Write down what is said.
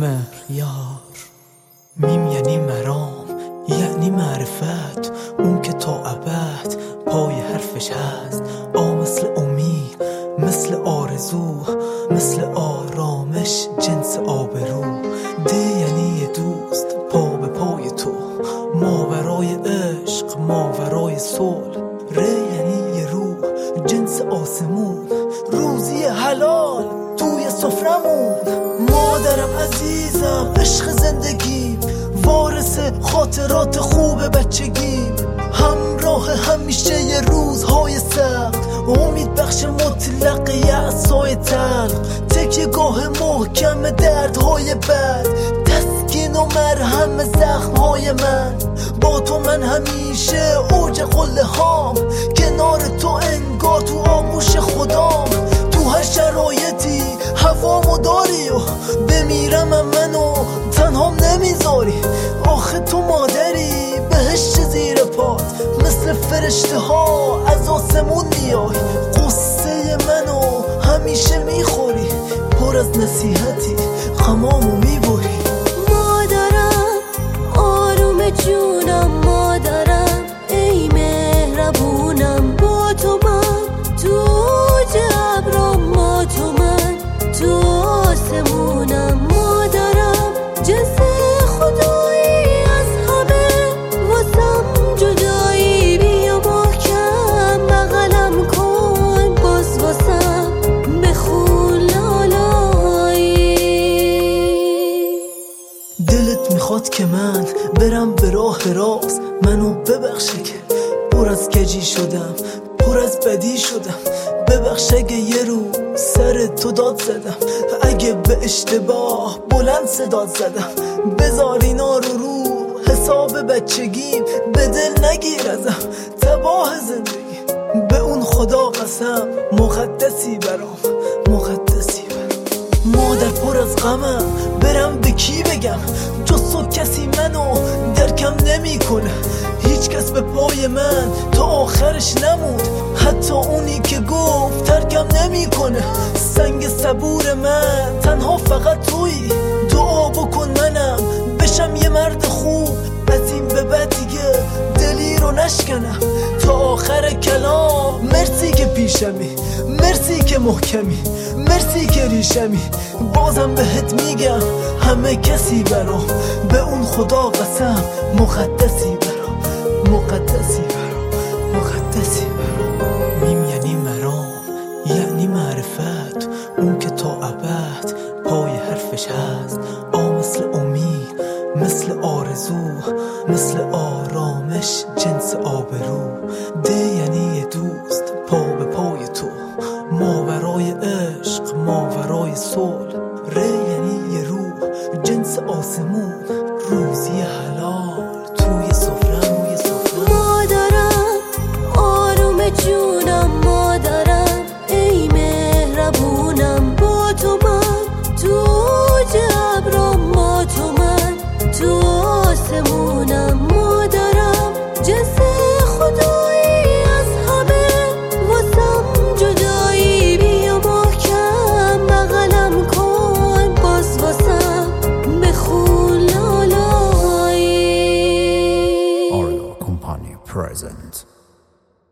مهر یار. میم یعنی مرام، یعنی معرفت، اون که تا ابد پای حرفش هست. مثل امید، مثل آرزو، مثل آرامش، جنس آبرو. یعنی یه دوست پا به پای تو، ماورای عشق، ماورای صلح. یعنی یه روح، جنس آسمون، روزی حلال توی سفرمون. مادرم عزیزم، عشق زندگیم، وارث خاطرات خوب بچگیم، همراه همیشه ی روزهای سخت، امید بخش مطلق یأسای تلخ، تکیه گاه محکم دردهای بد، تسکین و مرهم زخمهای من. با تو من همیشه اوج قله هام، کنار تو انگار تو آغوش خدام. تو هر شرایطی هوامو داری و بمیرم منو تنهام نمیذاری. آخه تو مادری، بهشت زیر پات، مثل فرشته ها از آسمون میای. قصه منو همیشه میخوری، پر از نصیحتی غمامو میبری. مادرم آروم جونم، مادرم ای مهربونم. با تو من تو اوج ابرام، ما تو من تو آسمونم. مادرم جنس خدایی از همه، واسم جدایی بیا محکم بغلم کن، باز واسم بخون لالایی. دلت میخواد که من برم به راه راست، منو ببخشه که پر از کجی شدم، پر از بدی شدم. ببخش اگه یه رو سر تو داد زدم، اگه به اشتباه بلند صداد زدم. بذار اینا رو حساب بچگیم، به دل نگیر ازم تباه زندگی. به اون خدا قسم، مقدسی برام، مقدسی برام. مادر پر از غمم، برم به کی بگم؟ جز تو کسی منو درکم نمی کنه. هیچ کس به پای من تا آخرش نمود، حتی اونی که گفت ترکم نمی کنه. سنگ صبور من تنها فقط تویی، دعا بکن منم بشم یه مرد خوب. از این به بعد دیگه دلی رو نشکنم تا آخر کلام. مرسی که پیشمی، مرسی که محکمی، مرسی که ریشمی. بازم بهت میگم همه کسی برام، به اون خدا قسم، مقدسی برام، مقدسی برام، مقدسی برام. میم یعنی مرام، یعنی معرفت، اون که تا ابد پای حرفش هست. مثل امید، مثل آرزو، مثل آرامش، جنس آبرو. یعنی یه دوست پا به پای تو، ماورای عشق، ماورای صلح. یعنی یه روح، جنس آسمون، روزی حلال توی سفرم. مادرم آروم جونم، مادرم ای مهربونم. با تو من تو اوج ابرام، ما تو من تو آسمون.